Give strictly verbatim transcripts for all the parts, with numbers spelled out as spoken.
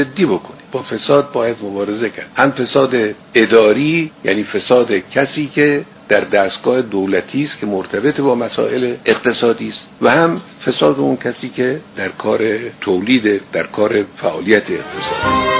جدی بکنیم. با فساد باید مبارزه کرد. هم فساد اداری، یعنی فساد کسی که در دستگاه دولتی است که مرتبط با مسائل اقتصادی است، و هم فساد اون کسی که در کار تولید، در کار فعالیت اقتصادی.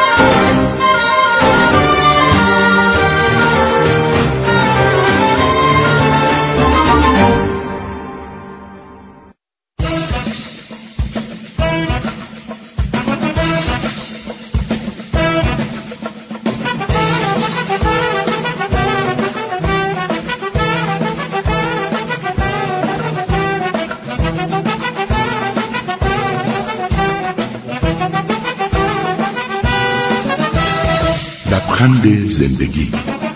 لبخند زندگی.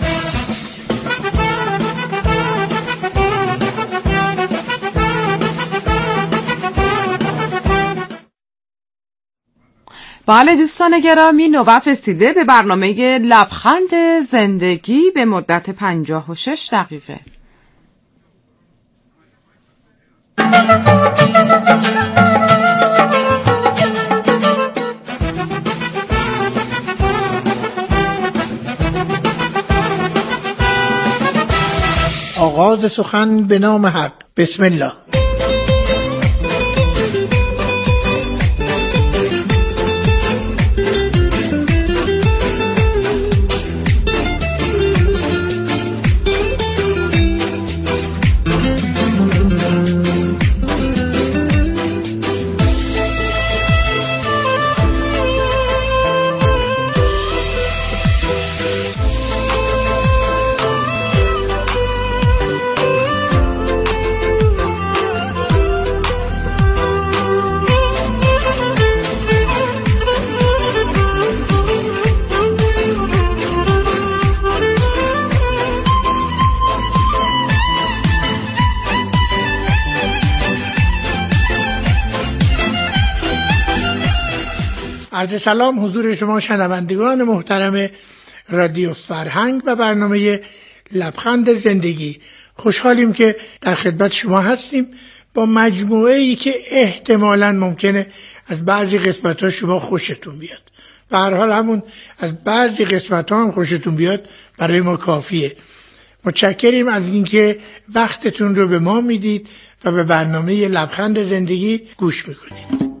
بله دوستان گرامی، نوبت رسیده به برنامه لبخند زندگی به مدت پنجاه و شش دقیقه. آغاز سخن به نام حق. بسم الله. عرض سلام حضور شما شنوندگان محترم رادیو فرهنگ و برنامه لبخند زندگی. خوشحالیم که در خدمت شما هستیم با مجموعه ای که احتمالاً ممکنه از بعضی قسمت ها شما خوشتون بیاد. به هر حال همون از بعضی قسمت ها هم خوشتون بیاد برای ما کافیه. متشکریم از اینکه وقتتون رو به ما میدید و به برنامه لبخند زندگی گوش میکنید.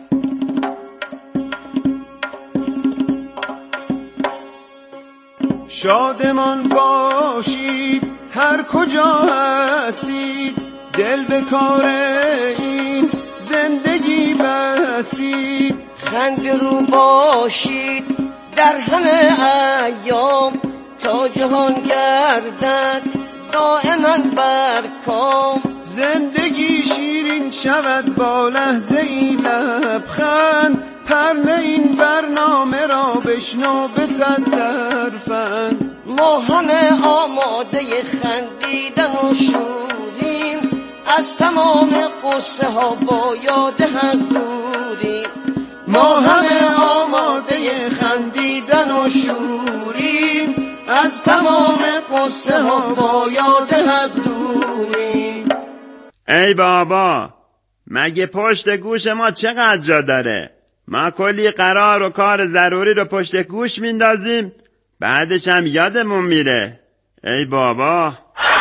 شادمان باشید هر کجا هستید، دل به کار این زندگی بستید. خنده رو باشید در همه ایام، تا جهان گردد دائما بر کام. زندگی شیرین شود با لحظه ای لبخند، پرنه این برنامه را بشنو به صد ترفند. ما همه آماده خندیدن و شوریم، از تمام قصه ها با یاد هم دوریم. ما همه آماده خندیدن و شوریم، از تمام قصه ها با یاد هم دوریم. ای بابا، مگه پشت گوش ما چقدر جا داره؟ ما کلی قرار و کار ضروری رو پشت گوش میندازیم، بعدش هم یادمون میره. ای بابا.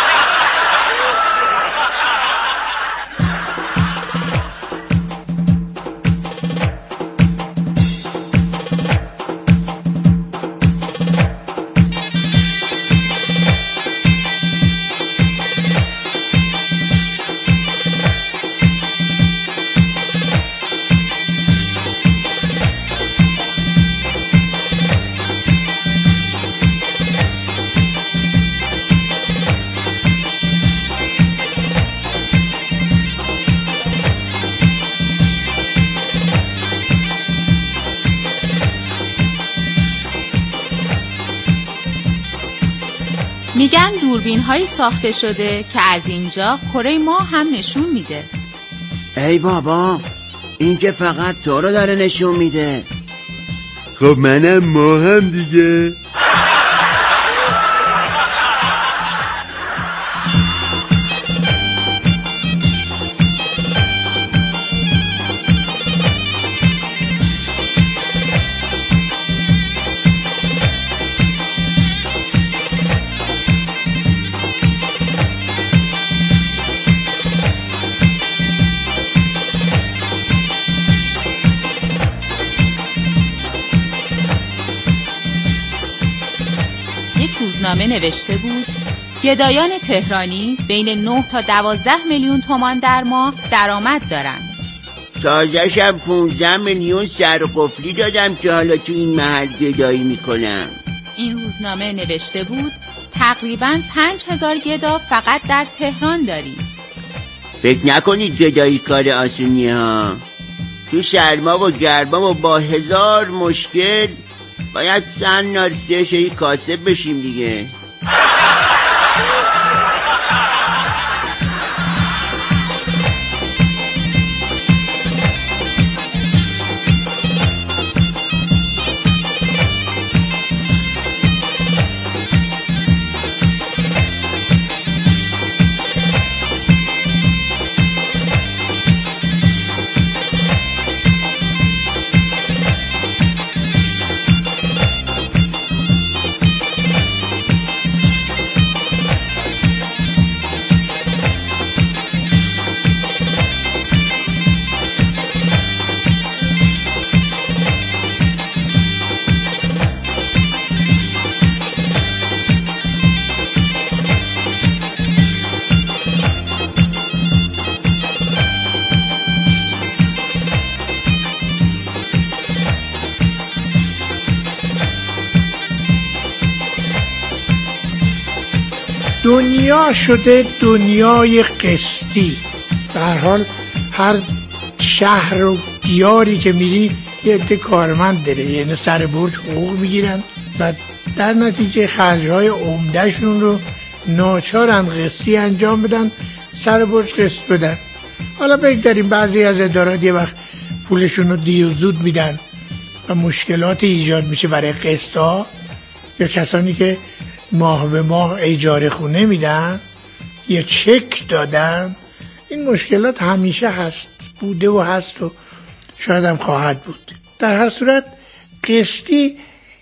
میگن دوربین هایی ساخته شده که از اینجا کره ماه هم نشون میده. ای بابا، این که فقط تو رو داره نشون میده. خب منم ماهم دیگه. روزنامه نوشته بود گدایان تهرانی بین نه تا دوازده میلیون تومان در ماه درآمد دارند. تازه‌شم پونزده میلیون سر قفلی دادم که حالا تو این محل گدایی میکنم. این روزنامه نوشته بود تقریباً پنج هزار گدا فقط در تهران داریم. فکر نکنید گدایی کار آسونیه ها. تو سرما و گرما و با هزار مشکل باید سن نارسه شایی کاسب بشیم دیگه. دنیا شده دنیای قسطی. به هر حال هر شهر و دیاری که میری یه عده کارمند داره، یعنی سر برج حقوق میگیرن و در نتیجه خرجهای عمدهشون رو ناچارن قسطی انجام بدن، سر برج قسط بدن. حالا بگذاریم بعضی از ادارات یه وقت پولشون رو دیر و زود میدن و مشکلات ایجاد میشه برای قسطا، یا کسانی که ماه به ماه اجاره خونه میدن یا چک دادن. این مشکلات همیشه هست، بوده و هست و شاید هم خواهد بود. در هر صورت قسطی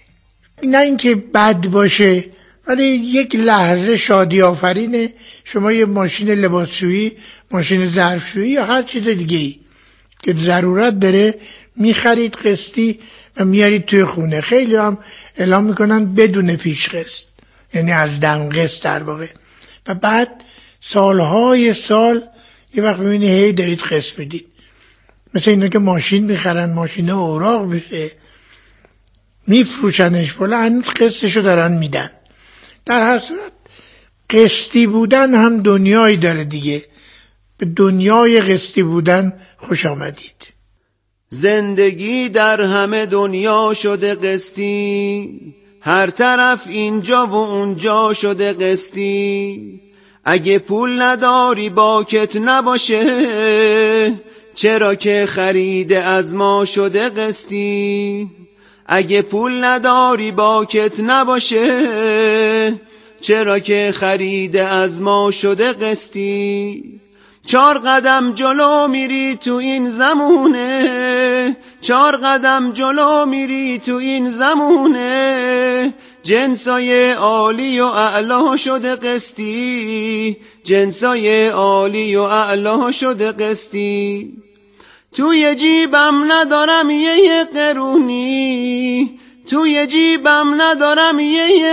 نه اینکه بد باشه، ولی یک لحظه شادی آفرینه. شما یه ماشین لباسشویی، ماشین ظرفشویی یا هر چیز دیگه ای که ضرورت داره میخرید قسطی و میارید توی خونه. خیلی هم اعلام میکنن بدون پیش قسط، یعنی از دم قسط در واقع، و بعد سالهای سال یه وقت میبینی هی دارید قسط میدید. مثل اینا که ماشین میخرن، ماشین اوراق میشه میفروشنش فلا، هنوز قسطشو دارن میدن. در هر صورت قسطی بودن هم دنیایی داره دیگه. به دنیای قسطی بودن خوش آمدید. زندگی در همه دنیا شده قسطی، هر طرف اینجا و اونجا شده قسطی. اگه پول نداری باکت نباشه، چرا که خرید از ما شده قسطی. اگه پول نداری باکت نباشه، چرا که خرید از ما شده قسطی. چار قدم جلو میری تو این زمونه، چار قدم جلو میری تو این زمونه. جنسای عالی و اعلا شده قسطی، جنسای عالی و اعلا شده قسطی. توی جیبم ندارم یه قرونی، توی جیبم ندارم یه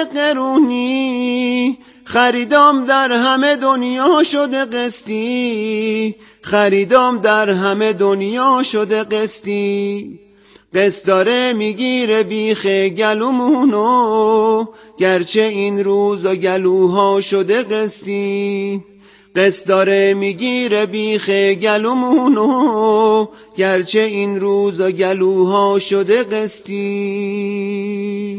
قرونی. خریدام در همه دنیا شده قسطی، خریدام در همه دنیا شده قسطی. قسط داره میگیره بیخ گلومونو، گرچه این روزا گلوها شده قسطی. قسط داره میگیره بیخ گلومونو، گرچه این روزا گلوها شده قسطی.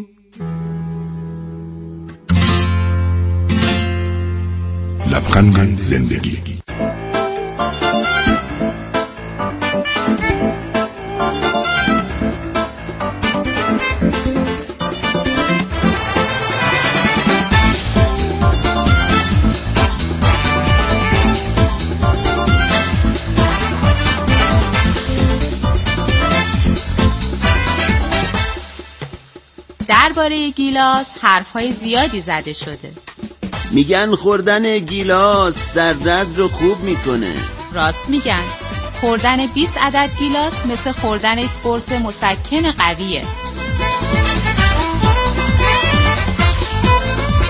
لبخند زندگی. درباره گیلاس حرفهای زیادی زده شده. میگن خوردن گیلاس سردرد رو خوب میکنه. راست میگن. خوردن بیست عدد گیلاس مثل خوردن یک قرص مسکن قویه.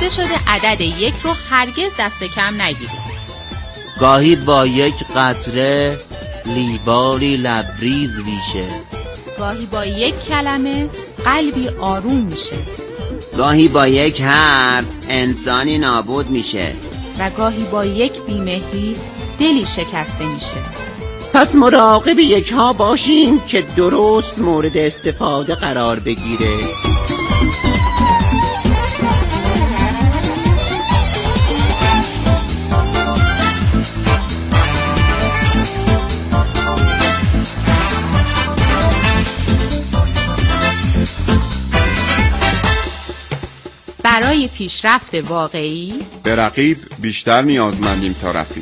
گفته شده عدد یک رو هرگز دست کم نگیرید. گاهی با یک قطره لیوانی لبریز میشه. گاهی با یک کلمه قلبی آروم میشه. گاهی با یک حرف انسانی نابود میشه. و گاهی با یک بیمهری دلی شکسته میشه. پس مراقب یک ها باشیم که درست مورد استفاده قرار بگیره. برای پیشرفت واقعی به رقیب بیشتر نیازمندیم تا رفیق.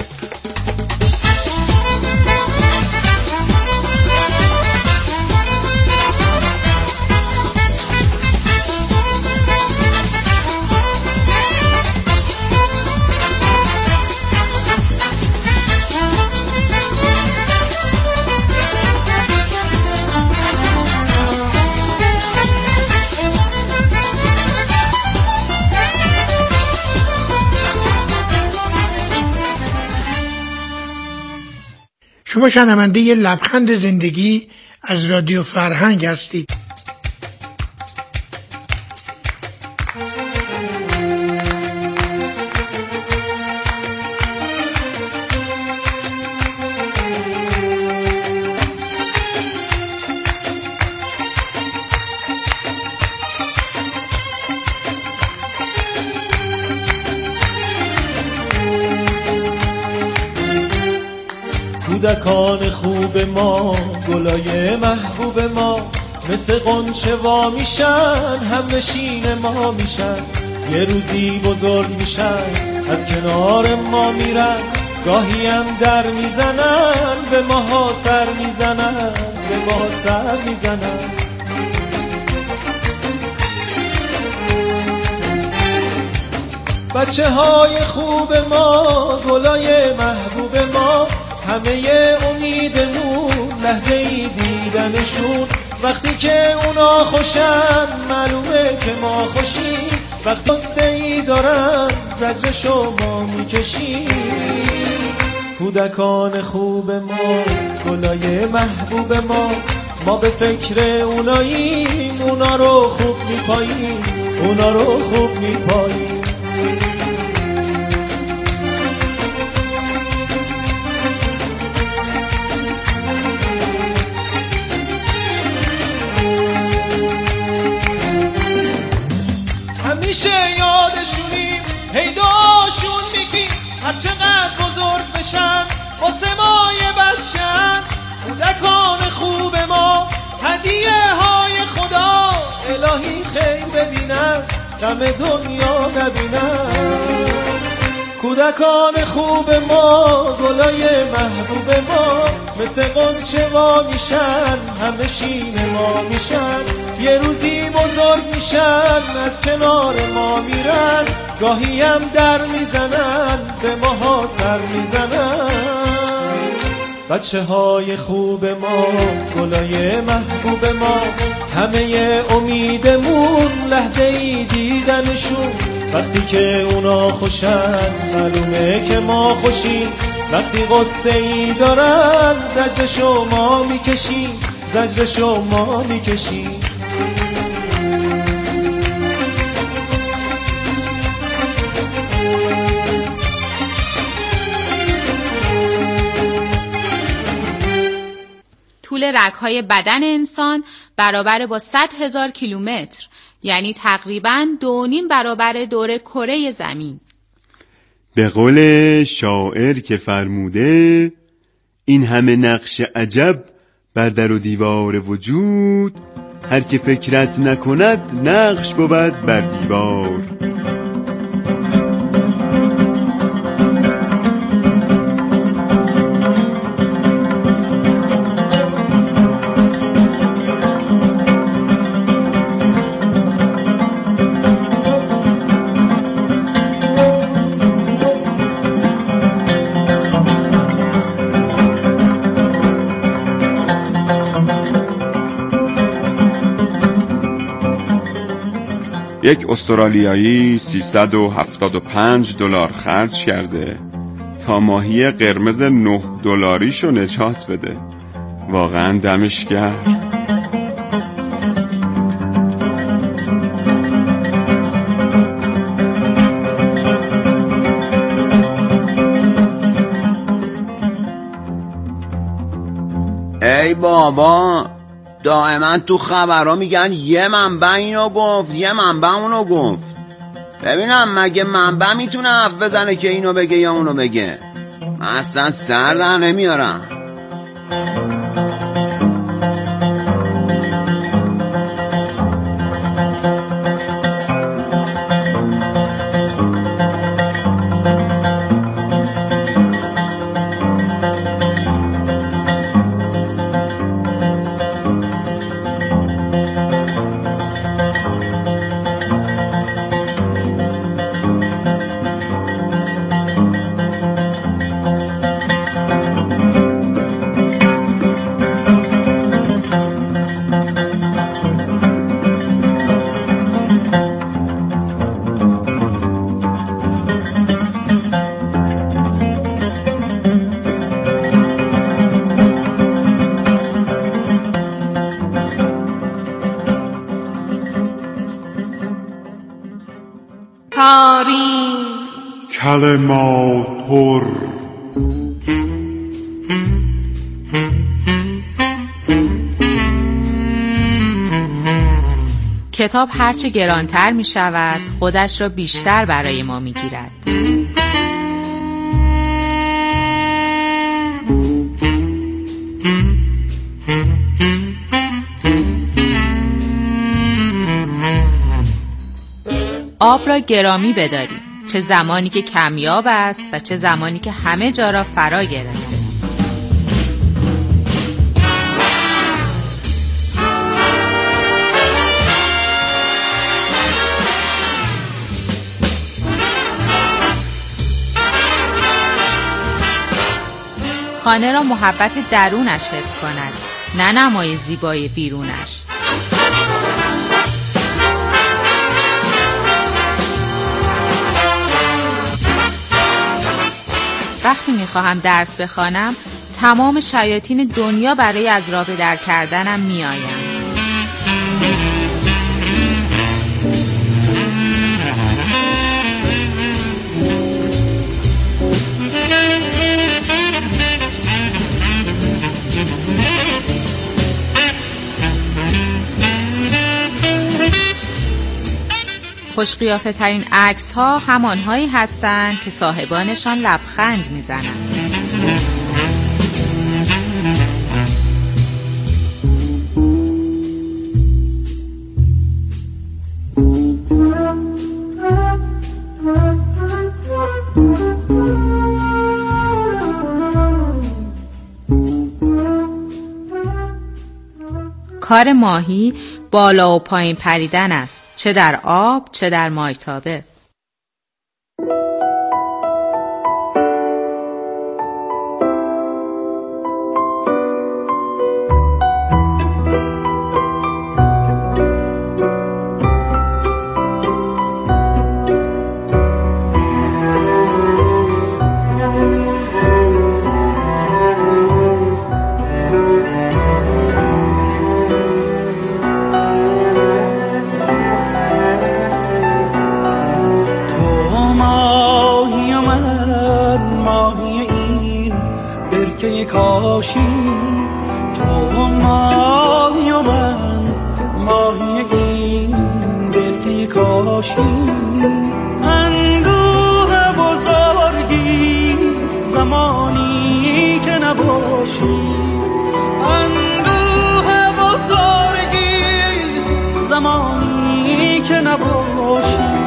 شما شنونده لبخند زندگی از رادیو فرهنگ هستید. کودکان خوب ما، گلای محبوب ما، مثل غنچه وا میشن، هم نشین ما میشن، یه روزی بزرگ میشن، از کنار ما میرن، گاهی هم در میزنن، به ماها سر میزنن، به ماها سر میزنن. بچه های خوب ما، گلای محبوب ما، همه امیدمون لحظه ای دیدنشون، وقتی که اونا خوشن معلومه که ما خوشیم، وقتی قصه ای دارن زجر شما میکشیم. کودکان خوب ما، گلای محبوب ما، ما به فکر اوناییم، اونا رو خوب میپاییم، اونا رو خوب میپاییم. همیشه یادشونیم، هیداشون میگیم، هر چقدر بزرگ بشن واسه ما یه بچن. کودکان خوب ما، هدیه های خدا، الهی خیر ببینن، غم دنیا نبینن. کودکان خوب ما، گلای محبوب ما، مثل غنچه وا میشن، همه شین ما میشن، یه روزی بزرگ میشن، از کنار ما میرن، گاهی هم در میزنن، به ماها سر میزنن. بچه های خوب ما، گلای محبوب ما، همه امیدمون لحظه ای دیدنشون، وقتی که اونا خوشن معلومه که ما خوشیم، وقتی قصه ای دارن زجر شما میکشیم، زجر شما میکشیم. طول رگ‌های بدن انسان برابر با صد هزار کیلومتر، یعنی تقریباً دو نیم برابر دور کره زمین. به قول شاعر که فرموده، این همه نقش عجب بر در و دیوار وجود، هر که فکرت نکند نقش بود بر دیوار. یک استرالیایی سیصد و هفتاد و پنج دلار خرج کرده تا ماهی قرمز نه دلاریشو نجات بده. واقعا دمش گرم. ای بابا، دائما تو خبرها میگن یه منبع اینو گفت یه منبع اونو گفت. ببینم مگه منبع میتونه حرف بزنه که اینو بگه یا اونو بگه؟ من اصلا سر در نمیارم. کلماتور کتاب هرچه گرانتر می شود خودش را بیشتر برای ما می گیرد. آب را گرامی بداریم، چه زمانی که کمیاب است و چه زمانی که همه جا را فرا گرفته. خانه را محبت درونش حفظ کند، نه نمای زیبای بیرونش. وقتی میخواهم درس بخوانم تمام شیاطین دنیا برای از راه به در کردنم میآیند. خوش قیافه ترین عکس ها همانهایی هستند که صاحبانشان لبخند میزنند. کار ماهی بالا و پایین پریدن است، چه در آب چه در مایتابه. کاشی تو ماهی و من ماهی این برکه کاشی اندوه بزرگیست زمانی که نباشی اندوه بزرگیست زمانی که نباشی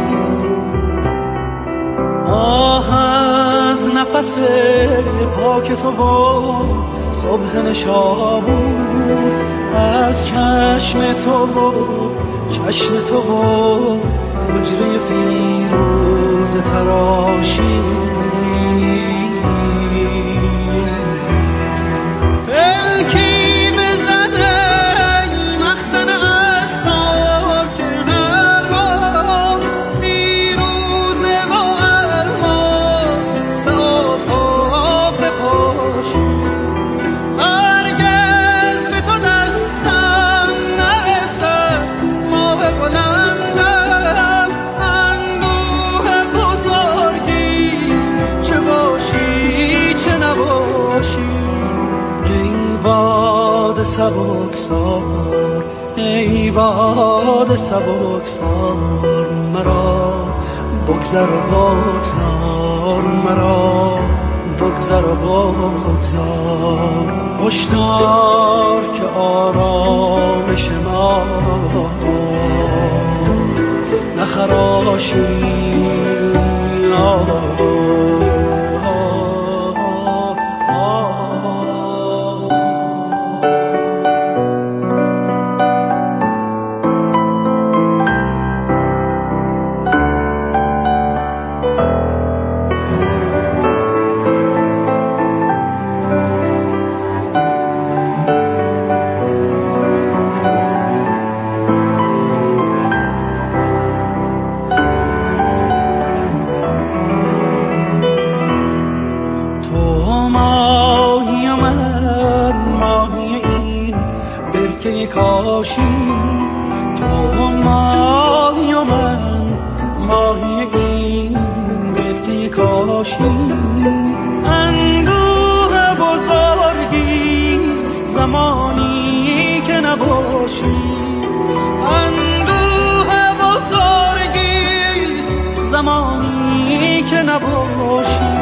آه از نفس پاک تو و صبح نشابور از چشم تو و چشم تو و حجره فیروز تراشی پلکی بزده ای مخزن اسرار که هر بار سبکسار، ای باد سبکسار مرا بگذر و بگذار، مرا بگذر و بگذار. هشدار که آرامش ما نخراشی. کاشی تو ماهی و من ماهی این برکه کاشی. اندوه بزرگیست زمانی که نباشی، اندوه بزرگیست زمانی که نباشی.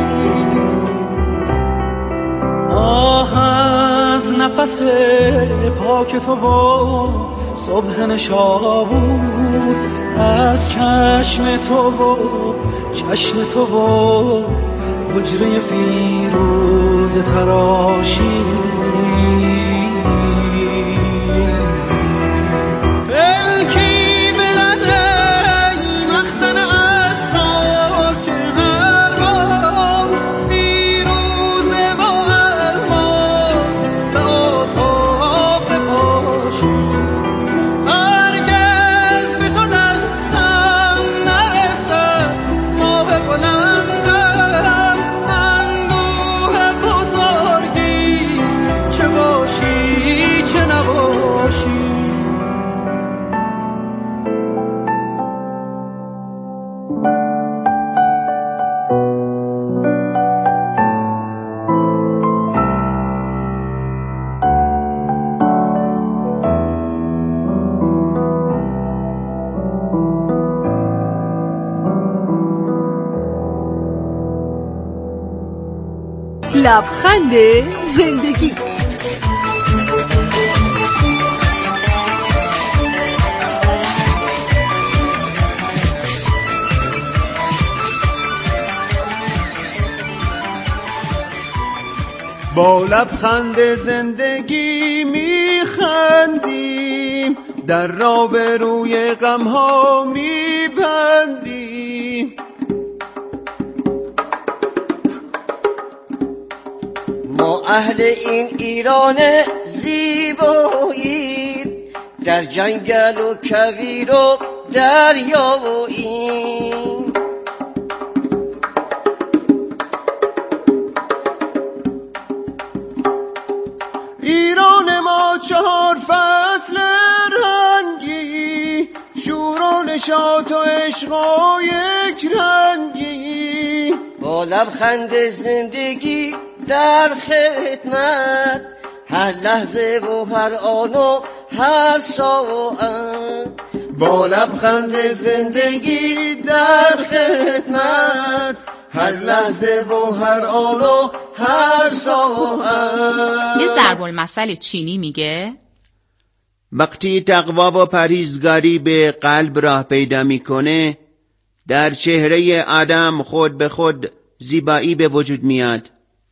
آه از نفس پاک تو و صبح نشابور، از چشم تو و چشم تو و حجره فیروز تراشی. پلکی بلده مخزن اسرار که هر بار فیروزه و الماس به آفاق بپاشی. هرگز به تو دستم نرسد ماه بلندم، اندوه بزرگیست چه باشی چه نباشی. لبخند زندگی. با لبخند زندگی میخندیم، در را به روی غمها میبندیم. ما اهل این ایران زیباییم، در جنگل و کویر و دریاییم. ایران ما چهار فصل رنگی، شور و نشاط و عشق و یک رنگی. با لبخند زندگی در خدمت، هر لحظه و هر آن و هر ساعت. با لبخند زندگی در خدمت، هر لحظه و هر آن و هر ساعت. یه ضرب المثل چینی میگه وقتی تقوا و پرهیزگاری به قلب راه پیدا میکنه، در چهره آدم خود به خود زیبایی به وجود میاد.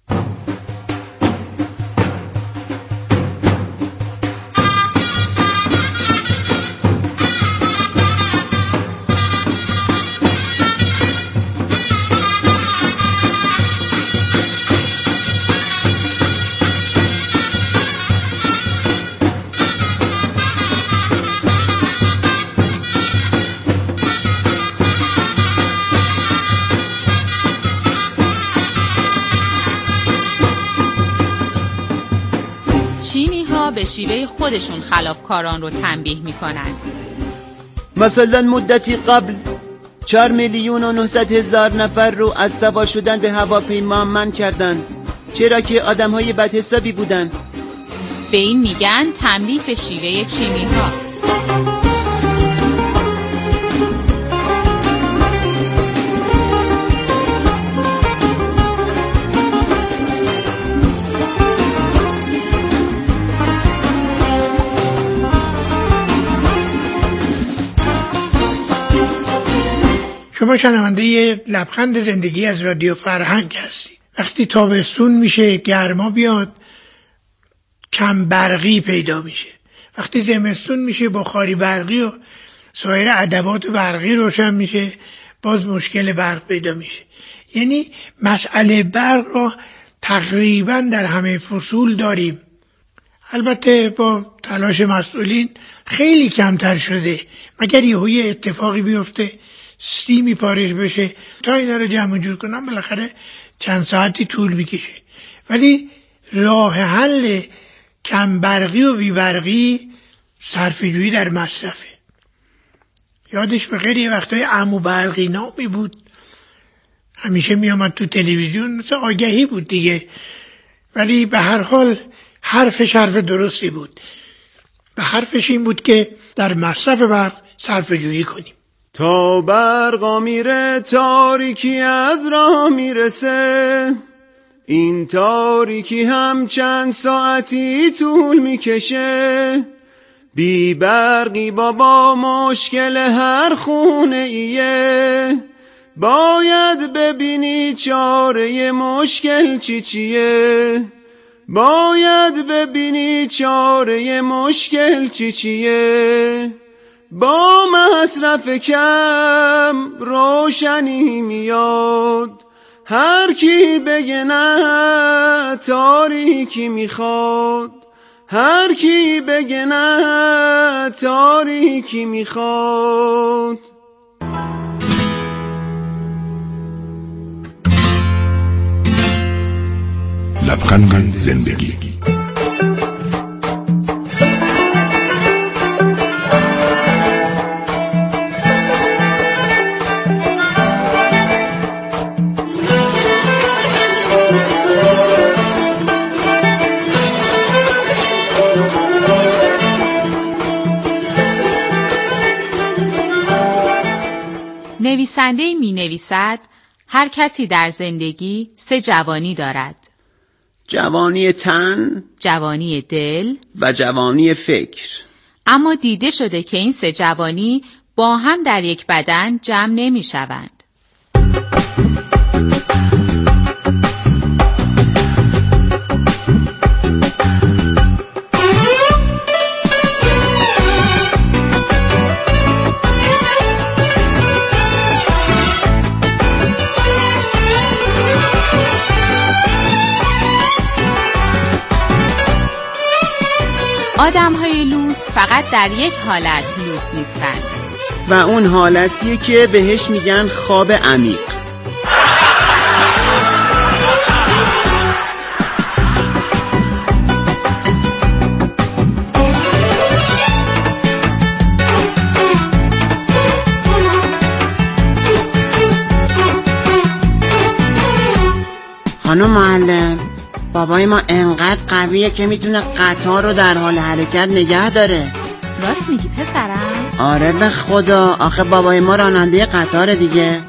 به شیوه خودشون خلافکاران رو تنبیه میکنن. مثلا مدتی قبل چهار میلیون و نهصد هزار نفر رو از سوار شدن به هواپیما منع کردن، چرا که آدم‌های بدحسابی بودن. به این میگن تنبیه به شیوه چینی ها. شما شنونده لبخند زندگی از رادیو فرهنگ هستی. وقتی تابستون میشه گرما بیاد کم برقی پیدا میشه. وقتی زمستون میشه بخاری برقی و سایر ادوات برقی روشن میشه باز مشکل برق پیدا میشه. یعنی مسئله برق را تقریبا در همه فصول داریم. البته با تلاش مسئولین خیلی کمتر شده، مگر یه اتفاقی بیفته سیمی پارش بشه تا اینا رو جمع جور کنم بالاخره چند ساعتی طول میکشه. ولی راه حل کم برقی و بی برقی صرفه‌جویی در مصرفه. یادش بخیر یه وقتای عمو برقی نامی بود، همیشه میامد تو تلویزیون، مثل آگهی بود دیگه، ولی به هر حال حرفش حرف درستی بود. به حرفش این بود که در مصرف برق صرفه‌جویی کنیم. تا برقا میره تاریکی از راه میرسه، این تاریکی هم چند ساعتی طول میکشه. بی برقی بابا مشکل هر خونه ایه، باید ببینی چاره مشکل چی چیه، باید ببینی چاره مشکل چی چیه. با مصرف کم روشنی میاد، هر کی بگه نه تاریکی میخواد، هر کی بگه نه تاریکی میخواد. لبخند زندگی. نویسنده می نویسد هر کسی در زندگی سه جوانی دارد: جوانی تن، جوانی دل و جوانی فکر. اما دیده شده که این سه جوانی با هم در یک بدن جمع نمی شوند. آدم‌های لوس فقط در یک حالت لوس نیستند و اون حالتیه که بهش میگن خواب عمیق. خانم معلم، بابای ما انقدر قویه که میتونه قطار رو در حال حرکت نگه داره. راست میگی پسرم؟ آره به خدا، آخه بابای ما راننده قطار دیگه.